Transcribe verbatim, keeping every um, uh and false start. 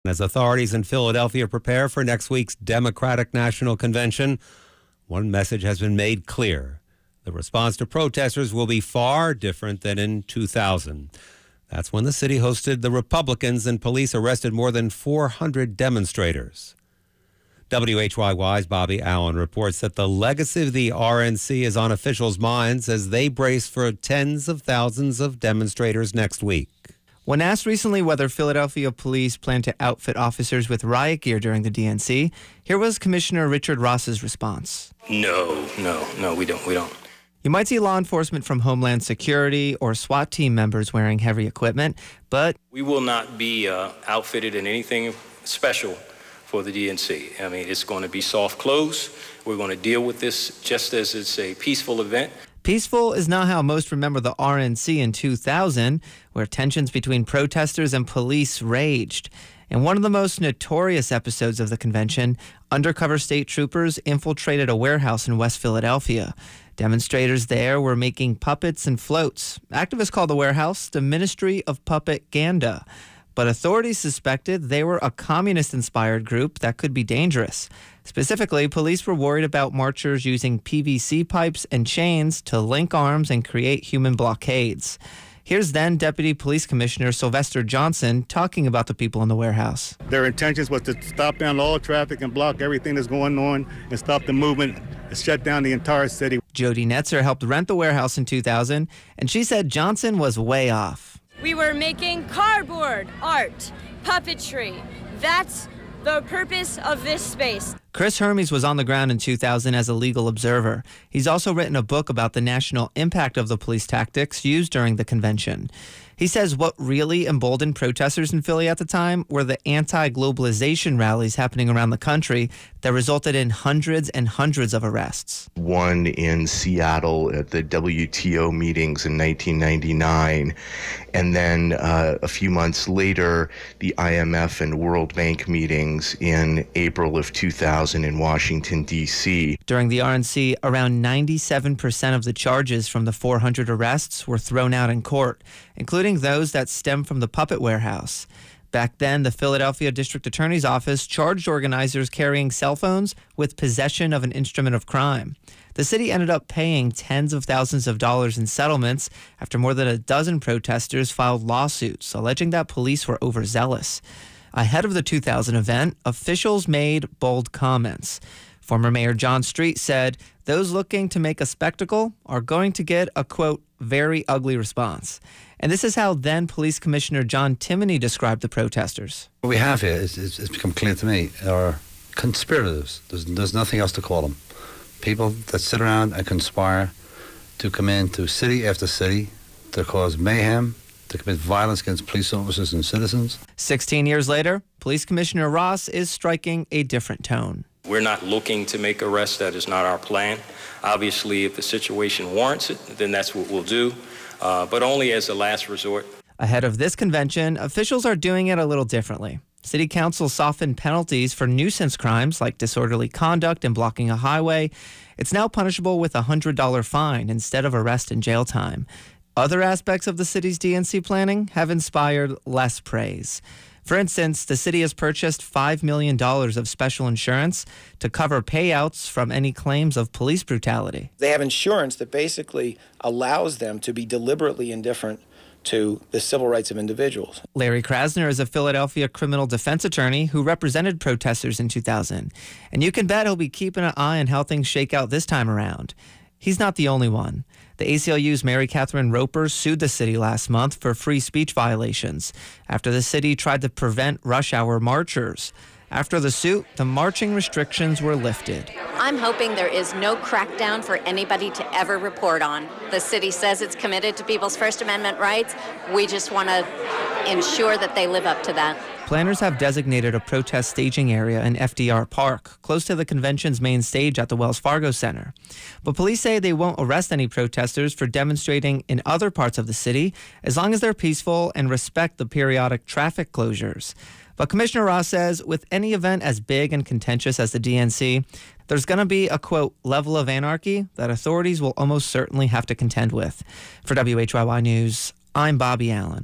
As authorities in Philadelphia prepare for next week's Democratic National Convention, one message has been made clear. The response to protesters will be far different than in two thousand. That's when the city hosted the Republicans and police arrested more than four hundred demonstrators. W H Y Y's Bobby Allen reports that the legacy of the R N C is on officials' minds as they brace for tens of thousands of demonstrators next week. When asked recently whether Philadelphia police plan to outfit officers with riot gear during the D N C, here was Commissioner Richard Ross's response. No, no, no, we don't, we don't. You might see law enforcement from Homeland Security or SWAT team members wearing heavy equipment, but we will not be uh, outfitted in anything special for the D N C. I mean, it's going to be soft clothes. We're going to deal with this just as it's a peaceful event. Peaceful is not how most remember the R N C in two thousand, where tensions between protesters and police raged. In one of the most notorious episodes of the convention, undercover state troopers infiltrated a warehouse in West Philadelphia. Demonstrators there were making puppets and floats. Activists called the warehouse the Ministry of Puppet-ganda. But authorities suspected they were a communist-inspired group that could be dangerous. Specifically, police were worried about marchers using P V C pipes and chains to link arms and create human blockades. Here's then Deputy Police Commissioner Sylvester Johnson talking about the people in the warehouse. Their intentions was to stop down all traffic and block everything that's going on and stop the movement and shut down the entire city. Jody Netzer helped rent the warehouse in two thousand, and she said Johnson was way off. We were making cardboard art, puppetry. That's the purpose of this space. Chris Hermes was on the ground in two thousand as a legal observer. He's also written a book about the national impact of the police tactics used during the convention. He says what really emboldened protesters in Philly at the time were the anti-globalization rallies happening around the country that resulted in hundreds and hundreds of arrests. One in Seattle at the W T O meetings in nineteen ninety-nine, and then uh, a few months later, the I M F and World Bank meetings in April of two thousand in Washington, D C. During the R N C, around ninety-seven percent of the charges from the four hundred arrests were thrown out in court, including those that stem from the puppet warehouse. Back then, the Philadelphia District Attorney's Office charged organizers carrying cell phones with possession of an instrument of crime. The city ended up paying tens of thousands of dollars in settlements after more than a dozen protesters filed lawsuits alleging that police were overzealous. Ahead of the two thousand event, officials made bold comments. Former Mayor John Street said those looking to make a spectacle are going to get a, quote, very ugly response. And this is how then Police Commissioner John Timoney described the protesters. What we have here is, is it's become clear to me, are conspirators. There's, there's nothing else to call them. People that sit around and conspire to come into city after city to cause mayhem, to commit violence against police officers and citizens. Sixteen years later, Police Commissioner Ross is striking a different tone. We're not looking to make arrests. That is not our plan. Obviously, if the situation warrants it, then that's what we'll do, uh, but only as a last resort. Ahead of this convention, officials are doing it a little differently. City Council softened penalties for nuisance crimes like disorderly conduct and blocking a highway. It's now punishable with a one hundred dollars fine instead of arrest and jail time. Other aspects of the city's D N C planning have inspired less praise. For instance, the city has purchased five million dollars of special insurance to cover payouts from any claims of police brutality. They have insurance that basically allows them to be deliberately indifferent to the civil rights of individuals. Larry Krasner is a Philadelphia criminal defense attorney who represented protesters in two thousand. And you can bet he'll be keeping an eye on how things shake out this time around. He's not the only one. The A C L U's Mary Catherine Roper sued the city last month for free speech violations after the city tried to prevent rush hour marchers. After the suit, the marching restrictions were lifted. I'm hoping there is no crackdown for anybody to ever report on. The city says it's committed to people's First Amendment rights. We just want to ensure that they live up to that. Planners have designated a protest staging area in F D R Park, close to the convention's main stage at the Wells Fargo Center. But police say they won't arrest any protesters for demonstrating in other parts of the city, as long as they're peaceful and respect the periodic traffic closures. But Commissioner Ross says with any event as big and contentious as the D N C, there's going to be a, quote, level of anarchy that authorities will almost certainly have to contend with. For W H Y Y News, I'm Bobby Allen.